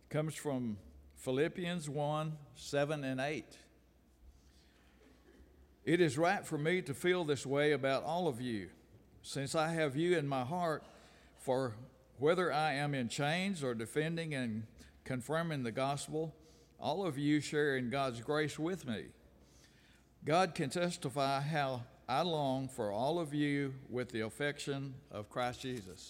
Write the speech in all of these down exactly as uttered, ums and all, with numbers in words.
comes from Philippians one, seven and eight. It is right for me to feel this way about all of you, since I have you in my heart, for whether I am in chains or defending and confirming the gospel, all of you share in God's grace with me. God can testify how I long for all of you with the affection of Christ Jesus.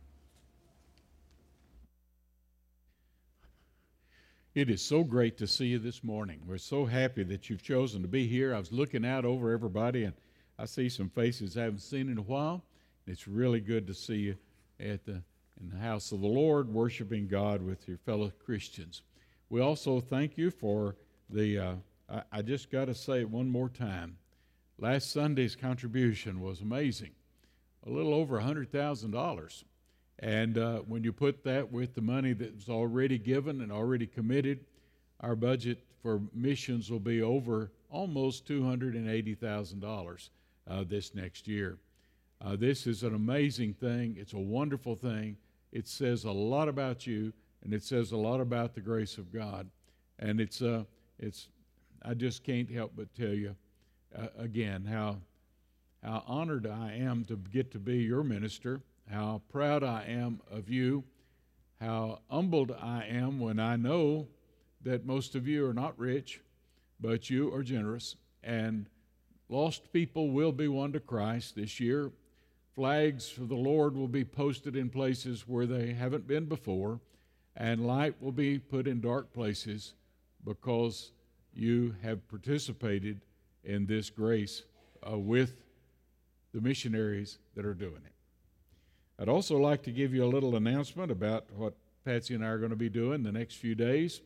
It is so great to see you this morning. We're so happy that you've chosen to be here. I was looking out over everybody, and I see some faces I haven't seen in a while. It's really good to see you at the in the house of the Lord, worshiping God with your fellow Christians. We also thank you for the, uh, I, I just got to say it one more time. Last Sunday's contribution was amazing, a little over one hundred thousand dollars. And uh, when you put that with the money that was already given and already committed, our budget for missions will be over almost two hundred eighty thousand dollars uh, this next year. Uh, this is an amazing thing. It's a wonderful thing. It says a lot about you, and it says a lot about the grace of God. And it's, uh, it's I just can't help but tell you uh, again how, how honored I am to get to be your minister, how proud I am of you, how humbled I am when I know that most of you are not rich, but you are generous, and lost people will be won to Christ this year. Flags for the Lord will be posted in places where they haven't been before, and light will be put in dark places because you have participated in this grace uh, with the missionaries that are doing it. I'd also like to give you a little announcement about what Patsy and I are going to be doing the next few days.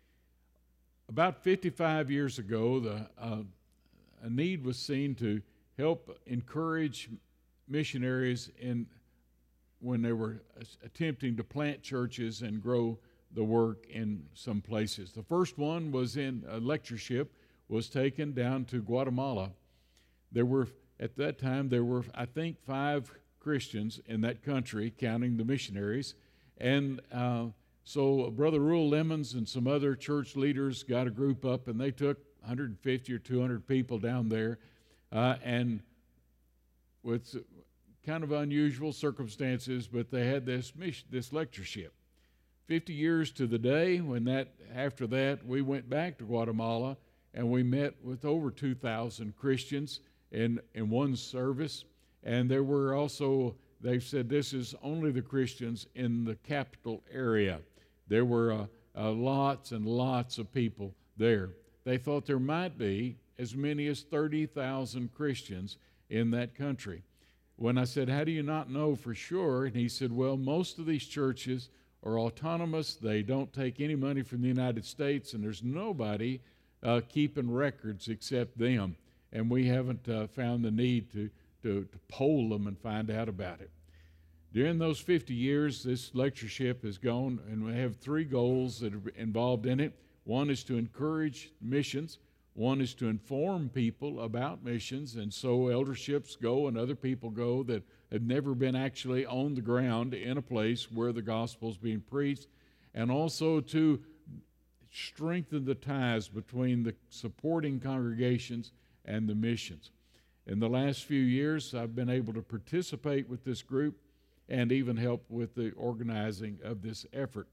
About fifty-five years ago, the, uh, a need was seen to help encourage missionaries in when they were attempting to plant churches and grow the work in some places. The first one was in a lectureship was taken down to Guatemala. There were, at that time, there were, I think, five Christians in that country, counting the missionaries. And uh, so Brother Rule Lemons and some other church leaders got a group up, and they took one hundred fifty or two hundred people down there, uh, and with kind of unusual circumstances, but they had this mission, this lectureship. Fifty years to the day, when that after that, we went back to Guatemala, and we met with over two thousand Christians in, in one service. And there were also, they said this is only the Christians in the capital area. There were uh, uh, lots and lots of people there. They thought there might be as many as thirty thousand Christians in that country. When I said, how do you not know for sure? And he said, well, most of these churches are autonomous. They don't take any money from the United States, and there's nobody uh, keeping records except them. And we haven't uh, found the need to To, to poll them and find out about it. During those fifty years, this lectureship has gone, and we have three goals that are involved in it. One is to encourage missions. One is to inform people about missions, and so elderships go and other people go that have never been actually on the ground in a place where the gospel is being preached, and also to strengthen the ties between the supporting congregations and the missions. In the last few years, I've been able to participate with this group and even help with the organizing of this effort.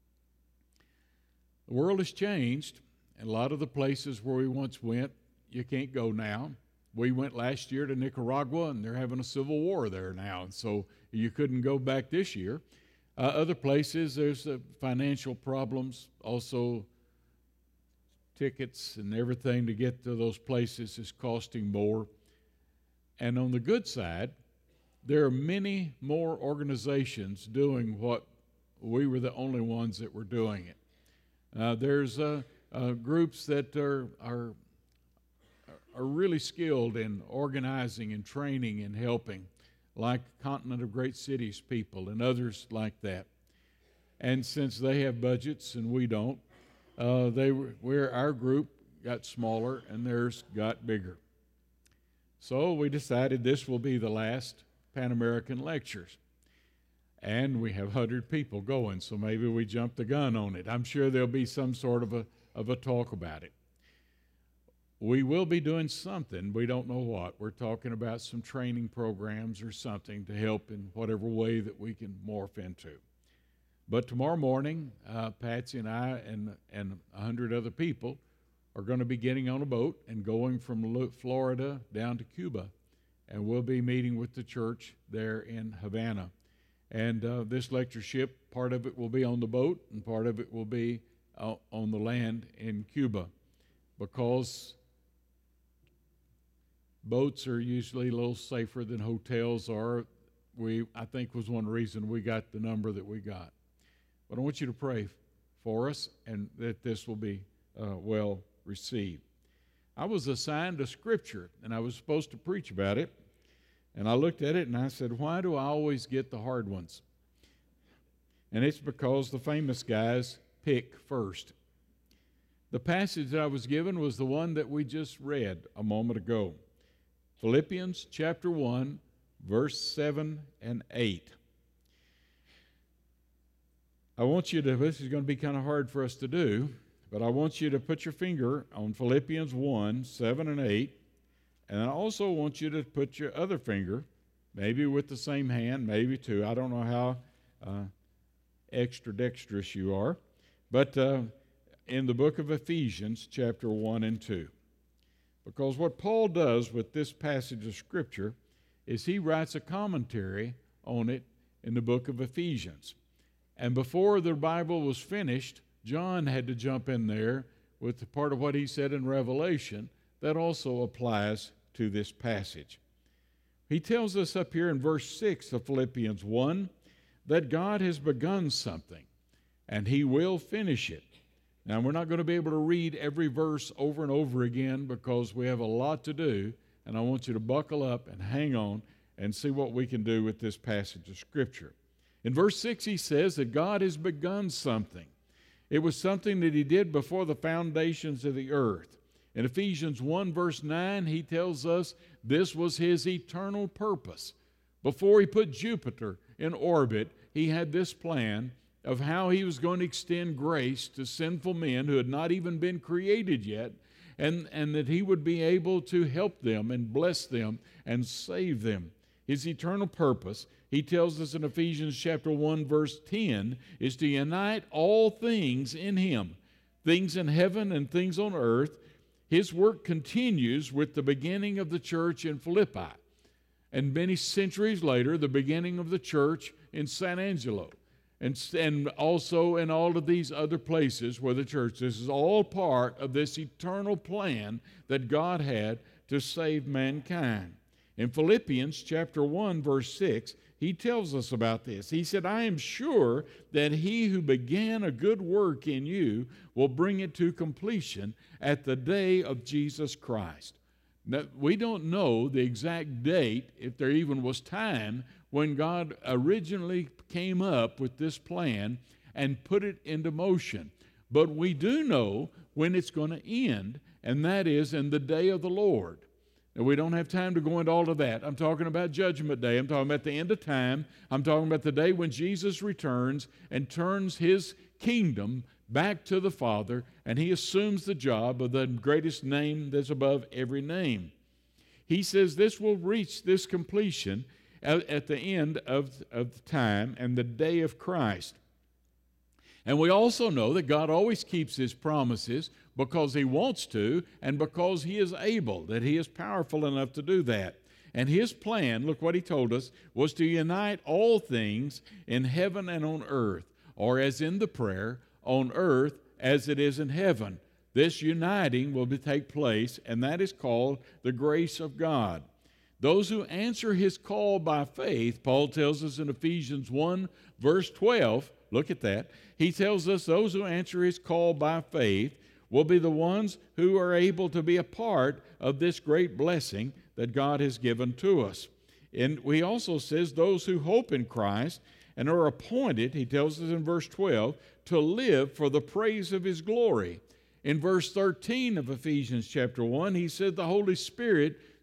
The world has changed, and a lot of the places where we once went, you can't go now. We went last year to Nicaragua, and they're having a civil war there now, and so you couldn't go back this year. Uh, other places, there's uh, financial problems, also tickets and everything to get to those places is costing more. And on the good side, there are many more organizations doing what we were the only ones that were doing it. Uh, there's uh, uh, groups that are, are, are really skilled in organizing and training and helping, like Continent of Great Cities people and others like that. And since they have budgets and we don't, uh, they were, where our group got smaller and theirs got bigger. So we decided this will be the last Pan American Lectures. and we have one hundred people going, so maybe we jumped the gun on it. I'm sure there'll be some sort of a, of a talk about it. We will be doing something. We don't know what. We're talking about some training programs or something to help in whatever way that we can morph into. But tomorrow morning, uh, Patsy and I and, and one hundred other people are going to be getting on a boat and going from Florida down to Cuba. And we'll be meeting with the church there in Havana. And uh, this lectureship, part of it will be on the boat and part of it will be uh, on the land in Cuba, because boats are usually a little safer than hotels are. We, I think, was one reason we got the number that we got. But I want you to pray for us and that this will be uh, well received. I was assigned a scripture, and I was supposed to preach about it. And I looked at it, and I said, why do I always get the hard ones? And it's because the famous guys pick first. The passage that I was given was the one that we just read a moment ago. Philippians chapter one, verse seven and eight. I want you to, this is going to be kind of hard for us to do, but I want you to put your finger on Philippians one, seven and eight, and I also want you to put your other finger, maybe with the same hand, maybe two, I don't know how uh, extra dexterous you are, but uh, in the book of Ephesians, chapter one and two. Because what Paul does with this passage of Scripture is he writes a commentary on it in the book of Ephesians. And before the Bible was finished, John had to jump in there with the part of what he said in Revelation that also applies to this passage. He tells us up here in verse six of Philippians one that God has begun something and he will finish it. Now, we're not going to be able to read every verse over and over again because we have a lot to do, and I want you to buckle up and hang on and see what we can do with this passage of Scripture. In verse six, he says that God has begun something. It was something that he did before the foundations of the earth. In Ephesians one, verse nine, he tells us this was his eternal purpose. Before he put Jupiter in orbit, he had this plan of how he was going to extend grace to sinful men who had not even been created yet, and, and that he would be able to help them and bless them and save them. His eternal purpose, he tells us in Ephesians chapter one, verse ten, is to unite all things in him, things in heaven and things on earth. His work continues with the beginning of the church in Philippi, and many centuries later, the beginning of the church in San Angelo, and, and also in all of these other places where the church, this is all part of this eternal plan that God had to save mankind. In Philippians chapter one, verse six, he tells us about this. He said, I am sure that he who began a good work in you will bring it to completion at the day of Jesus Christ. Now, we don't know the exact date, if there even was time, when God originally came up with this plan and put it into motion. But we do know when it's going to end, and that is in the day of the Lord. Now, we don't have time to go into all of that. I'm talking about Judgment Day. I'm talking about the end of time. I'm talking about the day when Jesus returns and turns his kingdom back to the Father, and he assumes the job of the greatest name that's above every name. He says this will reach this completion at, at the end of, of the time and the day of Christ. And we also know that God always keeps his promises because he wants to and because he is able, that he is powerful enough to do that. And his plan, look what he told us, was to unite all things in heaven and on earth, or as in the prayer, on earth as it is in heaven. This uniting will be, take place, and that is called the grace of God. Those who answer his call by faith, Paul tells us in Ephesians one, verse twelve, look at that. He tells us those who answer his call by faith will be the ones who are able to be a part of this great blessing that God has given to us. And he also says those who hope in Christ and are appointed, he tells us in verse twelve, to live for the praise of his glory. In verse thirteen of Ephesians chapter one, he said the Holy Spirit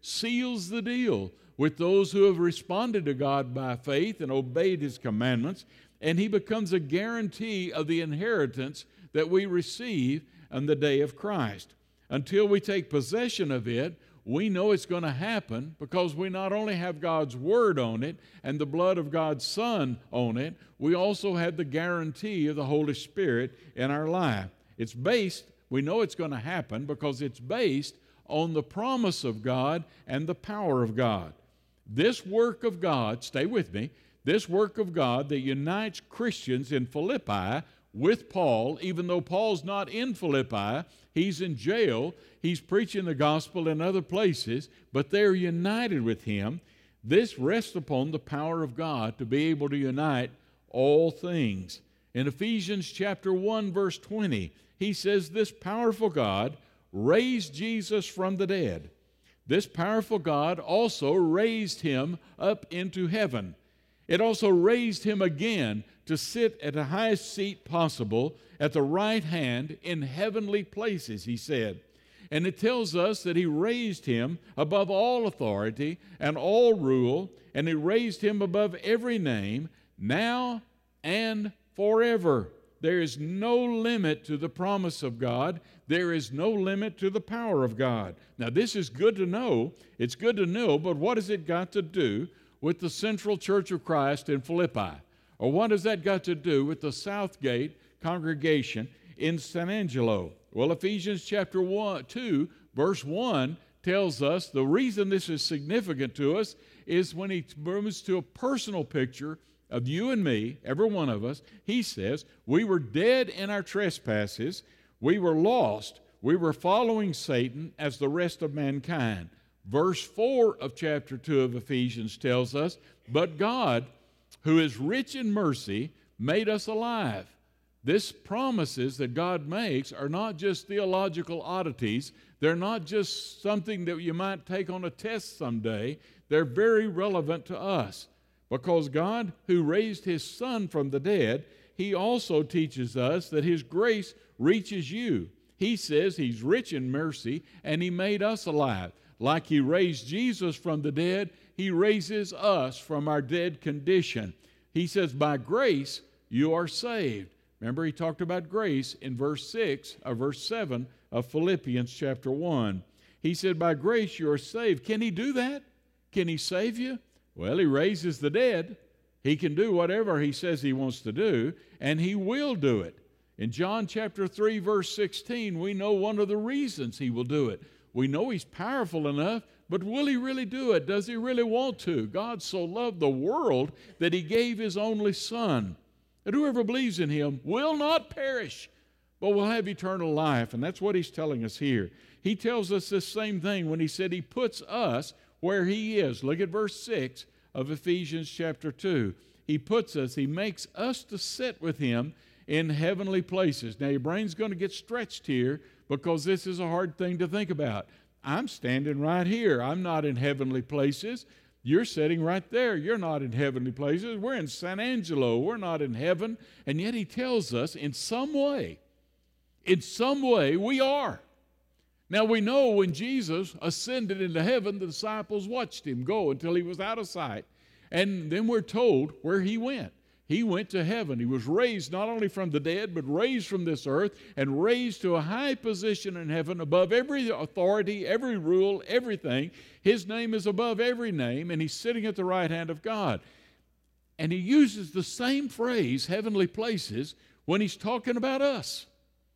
seals the deal with those who have responded to God by faith and obeyed His commandments, and He becomes a guarantee of the inheritance that we receive on the day of Christ. Until we take possession of it, we know it's going to happen because we not only have God's Word on it and the blood of God's Son on it, we also have the guarantee of the Holy Spirit in our life. It's based, we know it's going to happen because it's based on the promise of God and the power of God. This work of God, stay with me, this work of God that unites Christians in Philippi with Paul, even though Paul's not in Philippi, he's in jail, he's preaching the gospel in other places, but they're united with him. This rests upon the power of God to be able to unite all things. In Ephesians chapter one, verse twenty, he says, this powerful God raised Jesus from the dead. This powerful God also raised him up into heaven. It also raised him again to sit at the highest seat possible at the right hand in heavenly places, he said. And it tells us that he raised him above all authority and all rule, and he raised him above every name, now and forever. There is no limit to the promise of God. There is no limit to the power of God. Now, this is good to know. It's good to know, but what has it got to do with the Central Church of Christ in Philippi? Or what has that got to do with the Southgate congregation in San Angelo? Well, Ephesians chapter one, two, verse one tells us the reason this is significant to us is when he moves to a personal picture of you and me, every one of us. He says, we were dead in our trespasses, we were lost, we were following Satan as the rest of mankind. Verse four of chapter two of Ephesians tells us, but God, who is rich in mercy, made us alive. This promises that God makes are not just theological oddities. They're not just something that you might take on a test someday. They're very relevant to us. Because God, who raised His Son from the dead, He also teaches us that His grace reaches you. He says He's rich in mercy, and He made us alive. Like He raised Jesus from the dead, He raises us from our dead condition. He says, by grace you are saved. Remember, He talked about grace in verse six, or verse seven of Philippians chapter one. He said, by grace you are saved. Can He do that? Can He save you? Well, He raises the dead. He can do whatever He says He wants to do, and He will do it. In John chapter three, verse sixteen, we know one of the reasons He will do it. We know He's powerful enough, but will He really do it? Does He really want to? God so loved the world that He gave His only Son, that whoever believes in Him will not perish, but will have eternal life. And that's what He's telling us here. He tells us this same thing when He said He puts us where He is. Look at verse six of Ephesians chapter two. He puts us, He makes us to sit with Him in heavenly places. Now, your brain's going to get stretched here because this is a hard thing to think about. I'm standing right here. I'm not in heavenly places. You're sitting right there. You're not in heavenly places. We're in San Angelo. We're not in heaven. And yet He tells us in some way, in some way we are. Now, we know when Jesus ascended into heaven, the disciples watched Him go until He was out of sight. And then we're told where He went. He went to heaven. He was raised not only from the dead, but raised from this earth and raised to a high position in heaven above every authority, every rule, everything. His name is above every name, and He's sitting at the right hand of God. And He uses the same phrase, heavenly places, when He's talking about us.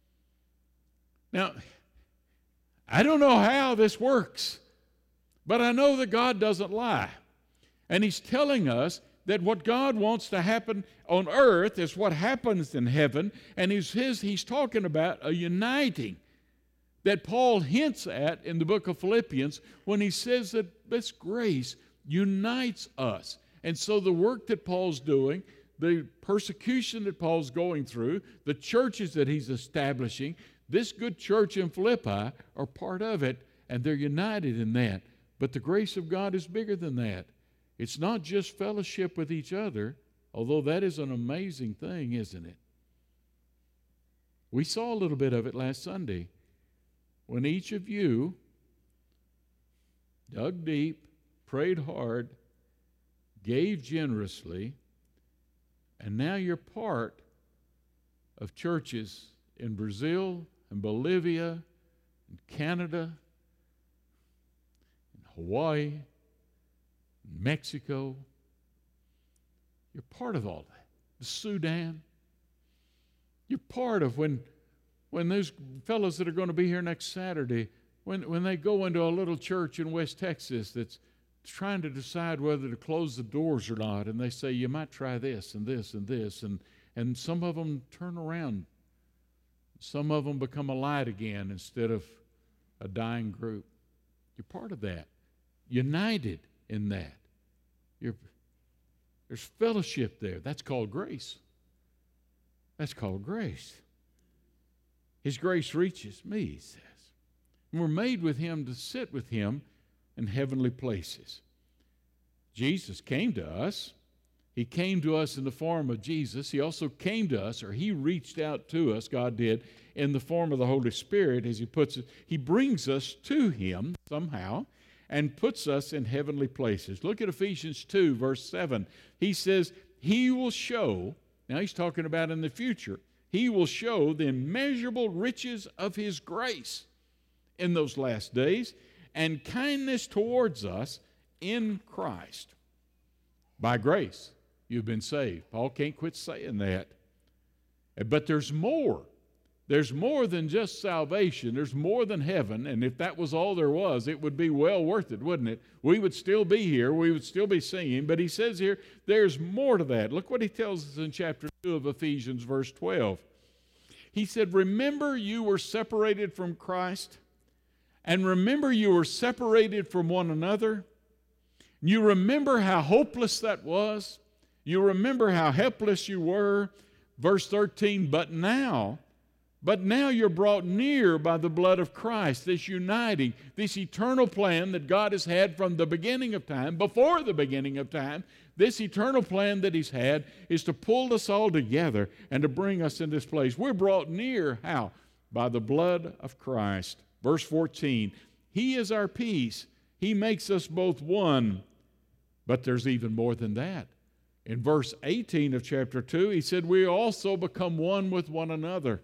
Now, I don't know how this works, but I know that God doesn't lie. And He's telling us that what God wants to happen on earth is what happens in heaven, and he's, his, he's talking about a uniting that Paul hints at in the book of Philippians when he says that this grace unites us. And so the work that Paul's doing, the persecution that Paul's going through, the churches that he's establishing, this good church in Philippi are part of it, and they're united in that. But the grace of God is bigger than that. It's not just fellowship with each other, although that is an amazing thing, isn't it? We saw a little bit of it last Sunday when each of you dug deep, prayed hard, gave generously, and now you're part of churches in Brazil and Bolivia and Canada and Hawaii, and Mexico. You're part of all that. The Sudan. You're part of when when those fellows that are going to be here next Saturday, when, when they go into a little church in West Texas that's trying to decide whether to close the doors or not, and they say, you might try this and this and this, and, and some of them turn around. Some of them become a light again instead of a dying group. You're part of that. United in that. You're, there's fellowship there. That's called grace. That's called grace. His grace reaches me, he says. And we're made with him to sit with him in heavenly places. Jesus came to us. He came to us in the form of Jesus. He also came to us, or he reached out to us, God did, in the form of the Holy Spirit, as he puts it. He brings us to him somehow and puts us in heavenly places. Look at Ephesians two, verse seven. He says, he will show, now he's talking about in the future, he will show the immeasurable riches of his grace in those last days and kindness towards us in Christ. By grace, you've been saved. Paul can't quit saying that. But there's more. There's more than just salvation. There's more than heaven. And if that was all there was, it would be well worth it, wouldn't it? We would still be here. We would still be singing. But he says here, there's more to that. Look what he tells us in chapter two of Ephesians, verse twelve. He said, remember you were separated from Christ, and remember you were separated from one another. You remember how hopeless that was. You remember how helpless you were. Verse thirteen, but now, but now you're brought near by the blood of Christ, this uniting, this eternal plan that God has had from the beginning of time, before the beginning of time. This eternal plan that he's had is to pull us all together and to bring us in this place. We're brought near, how? By the blood of Christ. Verse fourteen, he is our peace. He makes us both one. But there's even more than that. In verse eighteen of chapter two, he said, we also become one with one another.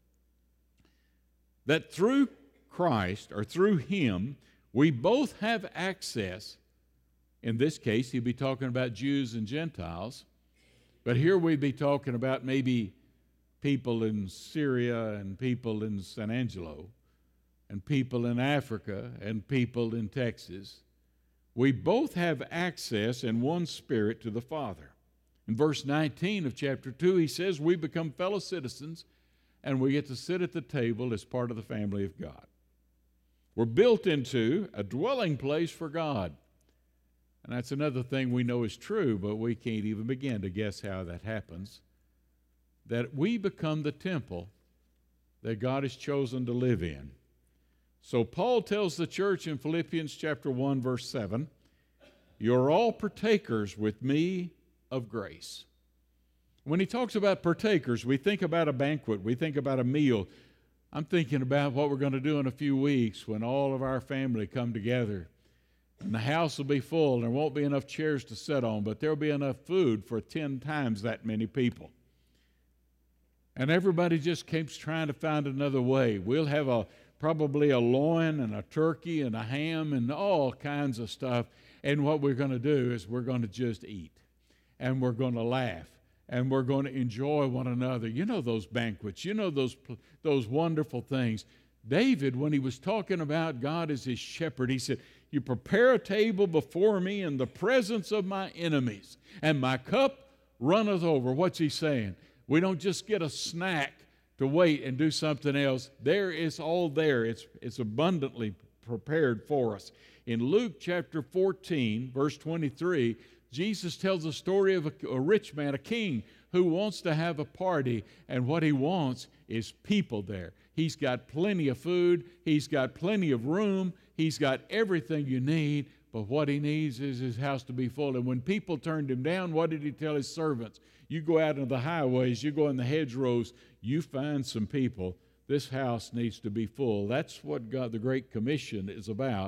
That through Christ, or through him, we both have access. In this case, he'd be talking about Jews and Gentiles. But here we'd be talking about maybe people in Syria and people in San Angelo and people in Africa and people in Texas. We both have access in one spirit to the Father. In verse nineteen of chapter two, he says we become fellow citizens and we get to sit at the table as part of the family of God. We're built into a dwelling place for God. And that's another thing we know is true, but we can't even begin to guess how that happens. That we become the temple that God has chosen to live in. So Paul tells the church in Philippians chapter one, verse seven, you're all partakers with me of grace. When he talks about partakers, we think about a banquet, we think about a meal. I'm thinking about what we're going to do in a few weeks when all of our family come together. And the house will be full, and there won't be enough chairs to sit on, but there'll be enough food for ten times that many people. And everybody just keeps trying to find another way. We'll have a probably a loin and a turkey and a ham and all kinds of stuff. And what we're going to do is we're going to just eat, and we're going to laugh, and we're going to enjoy one another. You know those banquets. You know those, those wonderful things. David, when he was talking about God as his shepherd, he said, you prepare a table before me in the presence of my enemies, and my cup runneth over. What's he saying? We don't just get a snack to wait and do something else. There is all there. It's, it's abundantly prepared for us. In Luke chapter fourteen, verse twenty-three, Jesus tells the story of a, a rich man, a king, who wants to have a party, and what he wants is people there. He's got plenty of food. He's got plenty of room. He's got everything you need, but what he needs is his house to be full. And when people turned him down, what did he tell his servants? You go out into the highways, you go in the hedgerows, you find some people. This house needs to be full. That's what God, the Great Commission, is about.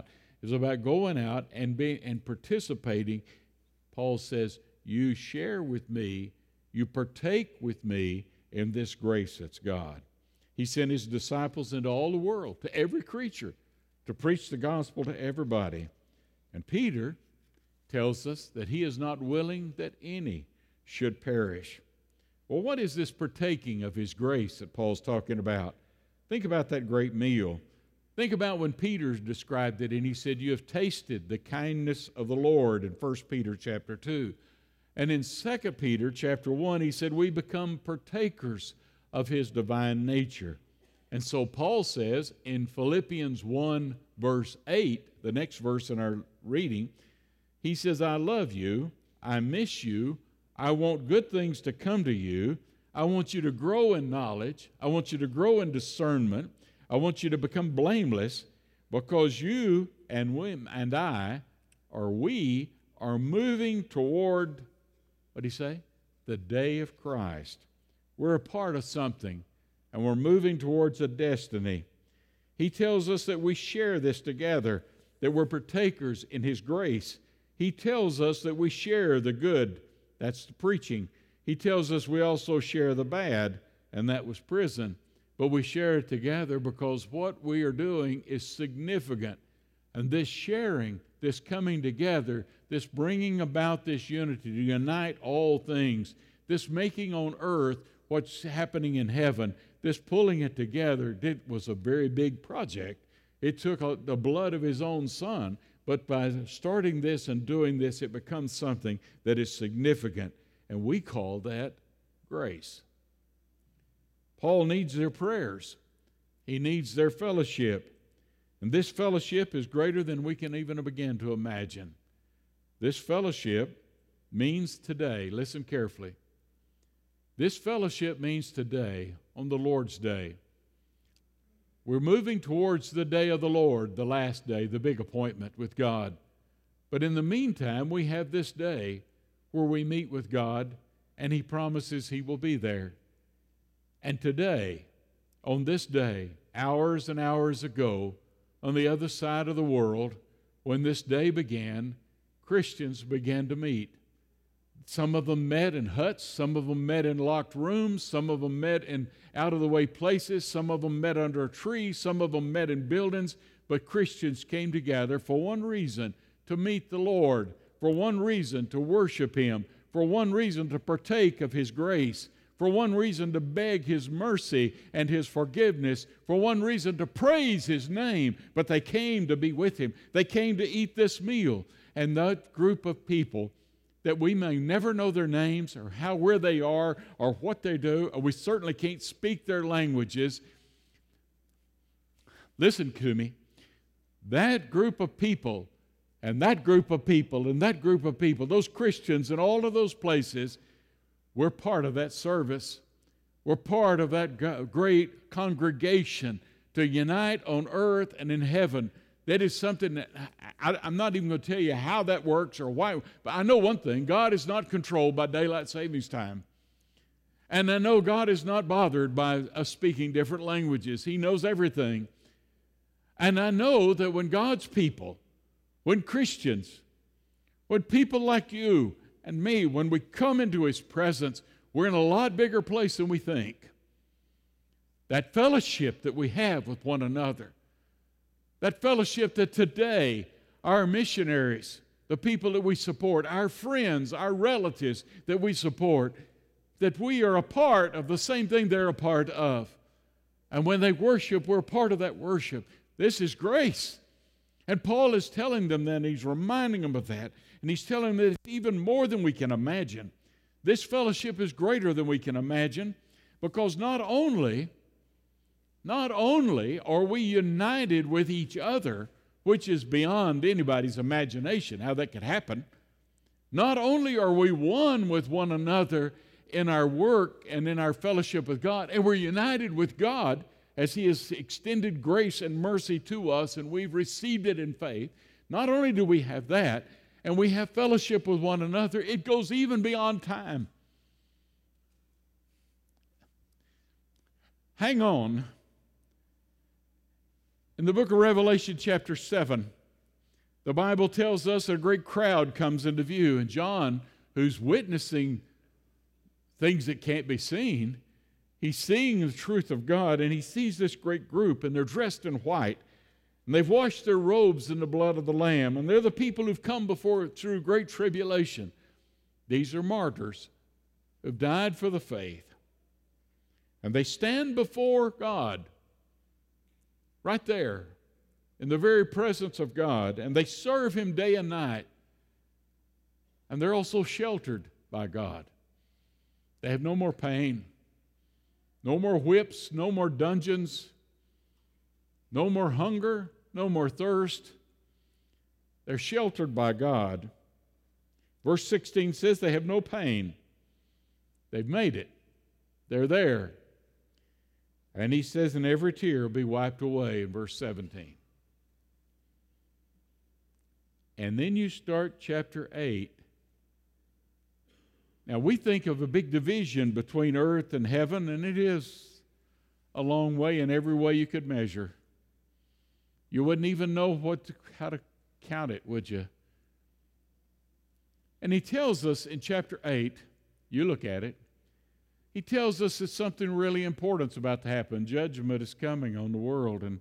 is about going out and being and participating. Paul says, you share with me, you partake with me in this grace that's God. He sent his disciples into all the world, to every creature, to preach the gospel to everybody. And Peter tells us that he is not willing that any should perish. Well, what is this partaking of his grace that Paul's talking about? Think about that great meal. Think about when Peter described it, and he said, you have tasted the kindness of the Lord in First Peter chapter two. And in Second Peter chapter one, he said, we become partakers of his divine nature. And so Paul says in Philippians one, verse eight, the next verse in our reading, he says, I love you, I miss you, I want good things to come to you, I want you to grow in knowledge, I want you to grow in discernment, I want you to become blameless, because you and we and I, or we, are moving toward, what did he say? The day of Christ. We're a part of something, and we're moving towards a destiny. He tells us that we share this together, that we're partakers in his grace. He tells us that we share the good, that's the preaching. He tells us we also share the bad, and that was prison. But we share it together because what we are doing is significant. And this sharing, this coming together, this bringing about this unity to unite all things, this making on earth what's happening in heaven, this pulling it together, it was a very big project. It took the blood of his own son, but by starting this and doing this, it becomes something that is significant, and we call that grace. Paul needs their prayers. He needs their fellowship. And this fellowship is greater than we can even begin to imagine. This fellowship means today, listen carefully, this fellowship means today, on the Lord's Day. We're moving towards the day of the Lord, the last day, the big appointment with God. But in the meantime, we have this day where we meet with God, and he promises he will be there. And today, on this day, hours and hours ago, on the other side of the world, when this day began, Christians began to meet. Some of them met in huts, some of them met in locked rooms, some of them met in out-of-the-way places, some of them met under a tree, some of them met in buildings, but Christians came together for one reason, to meet the Lord, for one reason, to worship him, for one reason, to partake of his grace, for one reason, to beg his mercy and his forgiveness, for one reason, to praise his name, but they came to be with him. They came to eat this meal, and that group of people that we may never know their names or how, where they are or what they do, or we certainly can't speak their languages. Listen to me. That group of people and that group of people and that group of people, those Christians in all of those places, we're part of that service. We're part of that great congregation to unite on earth and in heaven. That is something that I, I'm not even going to tell you how that works or why, but I know one thing. God is not controlled by daylight savings time. And I know God is not bothered by us speaking different languages. He knows everything. And I know that when God's people, when Christians, when people like you and me, when we come into his presence, we're in a lot bigger place than we think. That fellowship that we have with one another, that fellowship that today our missionaries, the people that we support, our friends, our relatives that we support, that we are a part of the same thing they're a part of. And when they worship, we're a part of that worship. This is grace. And Paul is telling them that, he's reminding them of that, and he's telling them that it's even more than we can imagine. This fellowship is greater than we can imagine, because not only Not only are we united with each other, which is beyond anybody's imagination how that could happen, not only are we one with one another in our work and in our fellowship with God, and we're united with God as he has extended grace and mercy to us and we've received it in faith, not only do we have that, and we have fellowship with one another, it goes even beyond time. Hang on. In the book of Revelation chapter seven, The Bible tells us a great crowd comes into view, and John, who's witnessing things that can't be seen, he's seeing the truth of God, and he sees this great group, and they're dressed in white, and they've washed their robes in the blood of the Lamb, and they're the people who've come before through great tribulation. These are martyrs who've died for the faith. And they stand before God, right there, in the very presence of God, and they serve Him day and night. And they're also sheltered by God. They have no more pain, no more whips, no more dungeons, no more hunger, no more thirst. They're sheltered by God. Verse sixteen says they have no pain. They've made it. They're there. And he says, and every tear will be wiped away in verse seventeen. And then you start chapter eight. Now we think of a big division between earth and heaven, and it is a long way in every way you could measure. You wouldn't even know what to, how to count it, would you? And he tells us in chapter eight, you look at it, he tells us that something really important's about to happen. Judgment is coming on the world. And,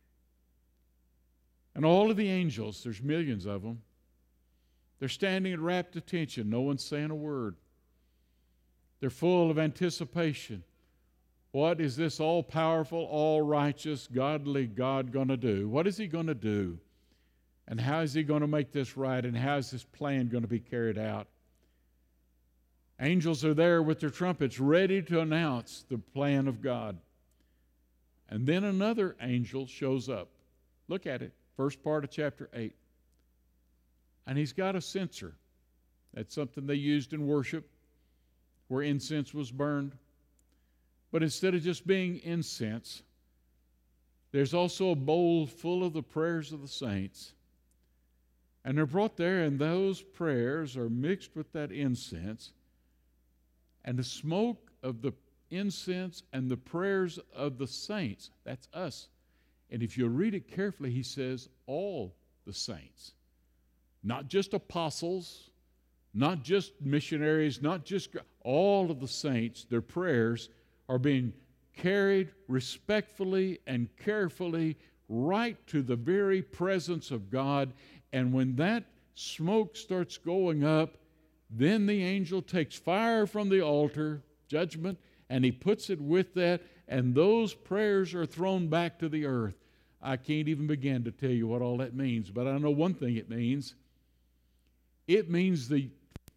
and all of the angels, there's millions of them, they're standing in rapt attention. No one's saying a word. They're full of anticipation. What is this all-powerful, all-righteous, godly God going to do? What is He going to do? And how is He going to make this right? And how is this plan going to be carried out? Angels are there with their trumpets ready to announce the plan of God. And then another angel shows up. Look at it, first part of chapter eight. And he's got a censer. That's something they used in worship where incense was burned. But instead of just being incense, there's also a bowl full of the prayers of the saints. And they're brought there, and those prayers are mixed with that incense. And the smoke of the incense and the prayers of the saints, that's us. And if you read it carefully, he says all the saints. Not just apostles, not just missionaries, not just all of the saints, their prayers are being carried respectfully and carefully right to the very presence of God. And when that smoke starts going up, then the angel takes fire from the altar, judgment, and he puts it with that, and those prayers are thrown back to the earth. I can't even begin to tell you what all that means, but I know one thing it means. It means the,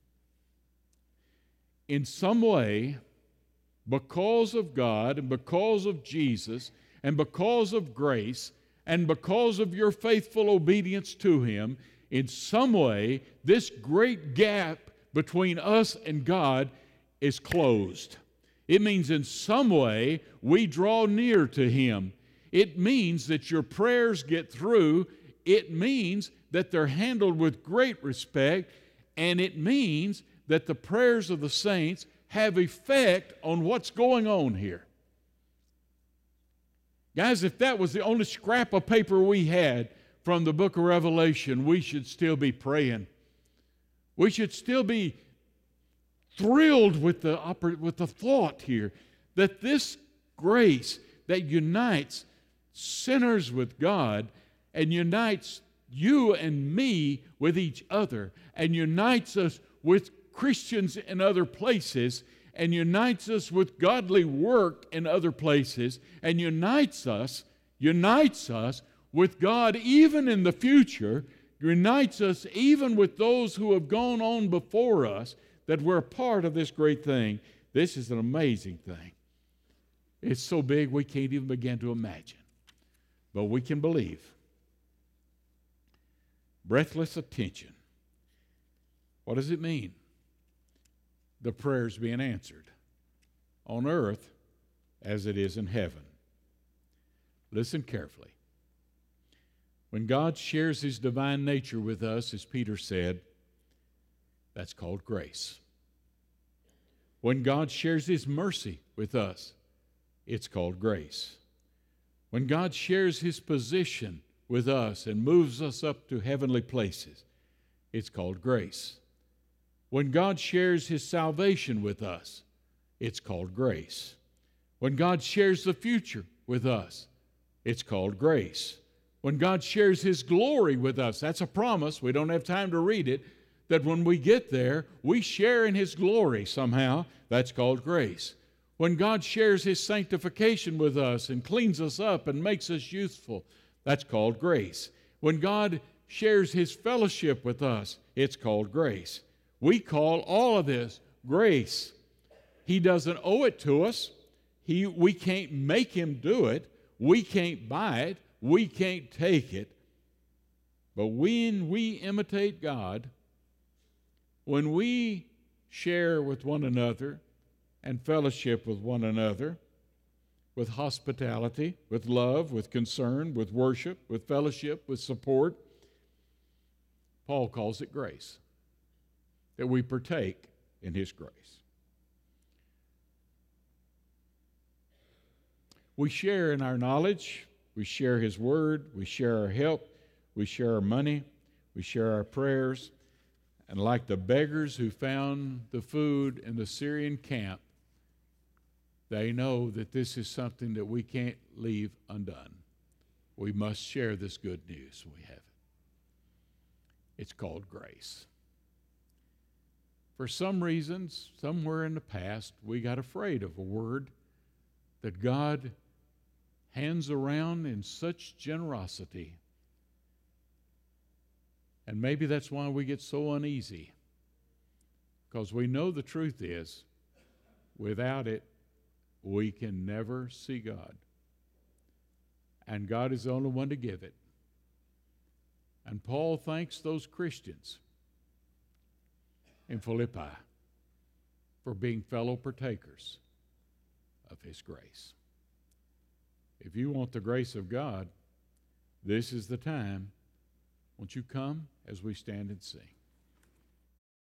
in some way, because of God and because of Jesus and because of grace and because of your faithful obedience to Him, in some way, this great gap between us and God is closed. It means in some way we draw near to Him. It means that your prayers get through. It means that they're handled with great respect. And it means that the prayers of the saints have effect on what's going on here. Guys, if that was the only scrap of paper we had from the book of Revelation, we should still be praying. We should still be thrilled with the, with the thought here that this grace that unites sinners with God and unites you and me with each other and unites us with Christians in other places and unites us with godly work in other places and unites us, unites us with God even in the future, unites us even with those who have gone on before us, that we're a part of this great thing. This is an amazing thing. It's so big we can't even begin to imagine. But we can believe. Breathless attention. What does it mean? The prayers being answered on earth as it is in heaven. Listen carefully. When God shares His divine nature with us, as Peter said, that's called grace. When God shares His mercy with us, it's called grace. When God shares His position with us and moves us up to heavenly places, it's called grace. When God shares His salvation with us, it's called grace. When God shares the future with us, it's called grace. When God shares His glory with us, that's a promise. We don't have time to read it. That when we get there, we share in His glory somehow. That's called grace. When God shares His sanctification with us and cleans us up and makes us useful, that's called grace. When God shares His fellowship with us, it's called grace. We call all of this grace. He doesn't owe it to us. He, we can't make Him do it. We can't buy it. We can't take it. But when we imitate God, when we share with one another and fellowship with one another, with hospitality, with love, with concern, with worship, with fellowship, with support, Paul calls it grace, that we partake in His grace. We share in our knowledge, we share His word, we share our help, we share our money, we share our prayers. And like the beggars who found the food in the Syrian camp, they know that this is something that we can't leave undone. We must share this good news we have. It's called grace. For some reasons, somewhere in the past, we got afraid of a word that God hands around in such generosity. And maybe that's why we get so uneasy, because we know the truth is, without it, we can never see God. And God is the only one to give it. And Paul thanks those Christians in Philippi for being fellow partakers of His grace. If you want the grace of God, this is the time. Won't you come as we stand and sing?